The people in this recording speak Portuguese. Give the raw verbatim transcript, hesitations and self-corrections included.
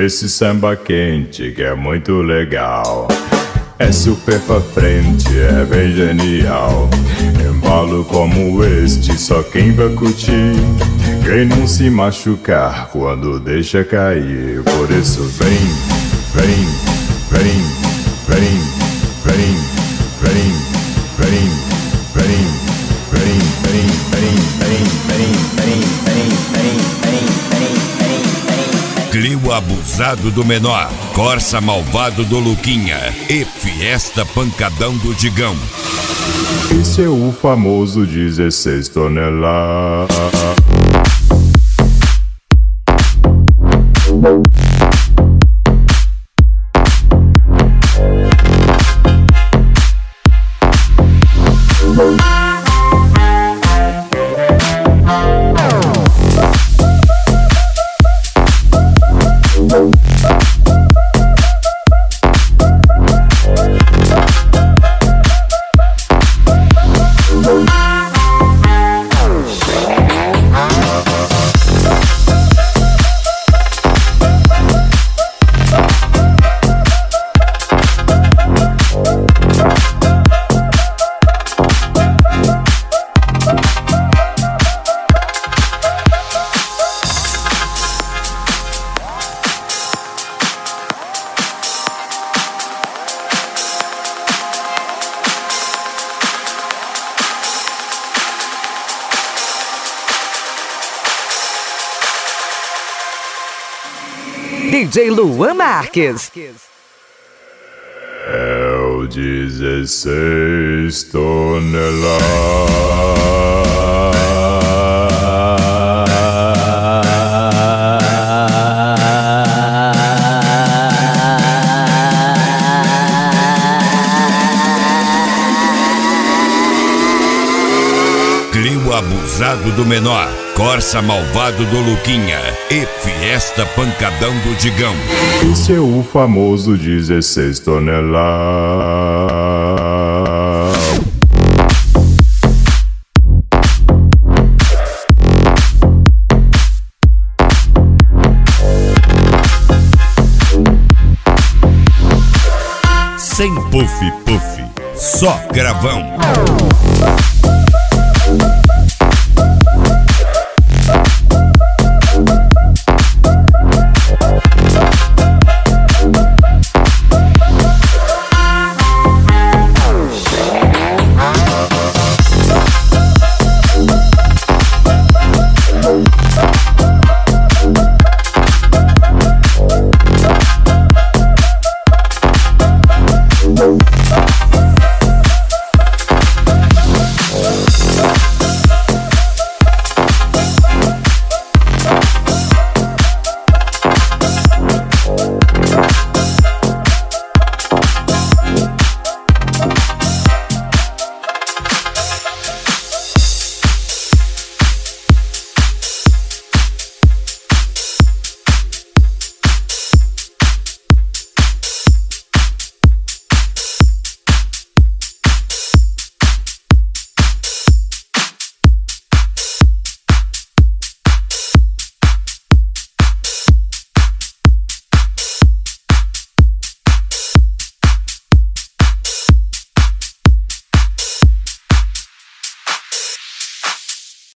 esse samba quente que é muito legal. É super pra frente, é bem genial. Embalo como este, só quem vai curtir. Quem não se machucar quando deixa cair. Por isso vem, vem, vem, vem, vem, vem, vem, vem, vem, vem, vem, vem, vem, vem, vem, vem, vem, vem. Clio abusado do menor, Corsa malvado do Luquinha e Fiesta pancadão do Digão. Esse é o famoso dezesseis toneladas. D J Luan Marques. É o dezesseis toneladas. Clio abusado do menor, Corsa malvado do Luquinha e Fiesta pancadão do Digão. Esse é o famoso dezesseis toneladas. Sem puff puff, só gravão.